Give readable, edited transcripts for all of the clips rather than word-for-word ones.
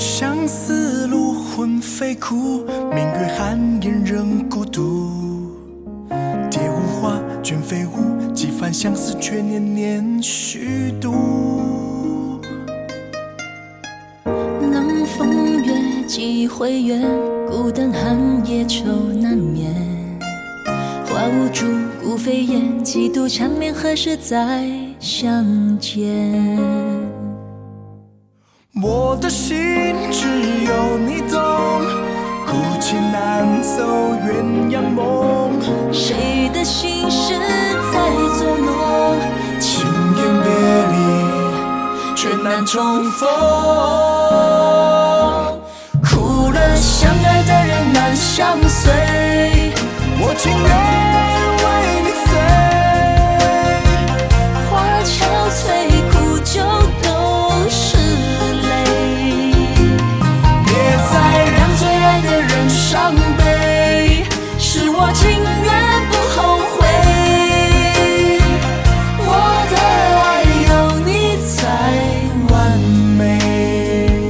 相思路魂飞苦，明月寒烟仍孤独。蝶舞花，卷飞舞，几番相思却年年虚度。 冷风月，几回远，孤灯寒夜愁难眠。花无主，孤飞燕，几度缠绵，何时再相见？ 我的心只有你懂，孤情难走鸳鸯梦。 谁的心事在作弄？ 情缘别离，却难重逢。 哭了，相爱的人难相随。 我情愿为你醉， 花憔悴，苦酒都是泪。 别再让最爱的人伤悲， 是我情愿不后悔。我的爱有你才完美。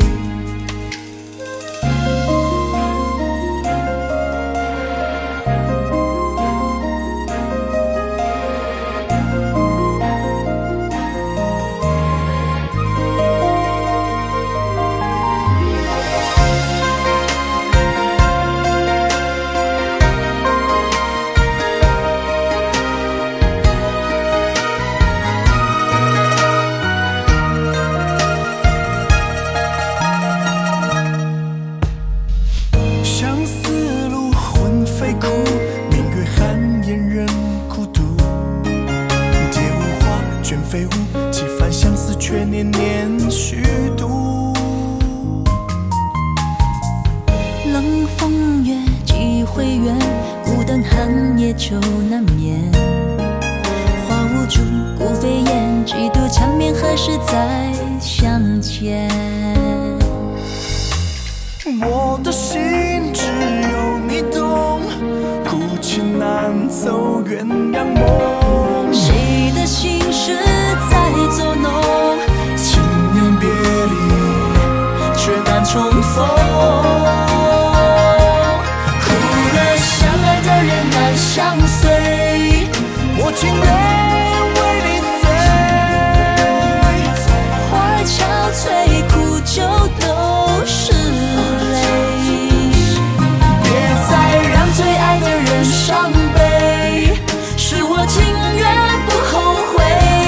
相思路魂飞苦，明月寒烟仍孤独。蝶舞花，卷飞舞，几番相思却年年虚度。 冷风月，几回远，孤灯寒夜愁难眠。花无主，孤飞燕，几度缠绵，何时再相见？ 我的心只有你懂，孤情难走鸳鸯梦。 谁的心事在作弄？ 情缘别离，却难重逢。 哭了，相爱的人难相随。 我情愿为你醉， 花憔悴，苦酒都是泪。 别再让最爱的人伤悲， 是我情愿不后悔。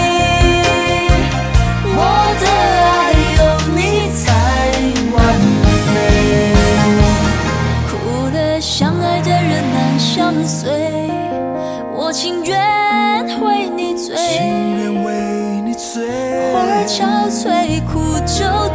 我的爱有你才完美。哭了，相爱的人难相随。我情愿为你醉， 情愿为你醉， 花憔悴，苦酒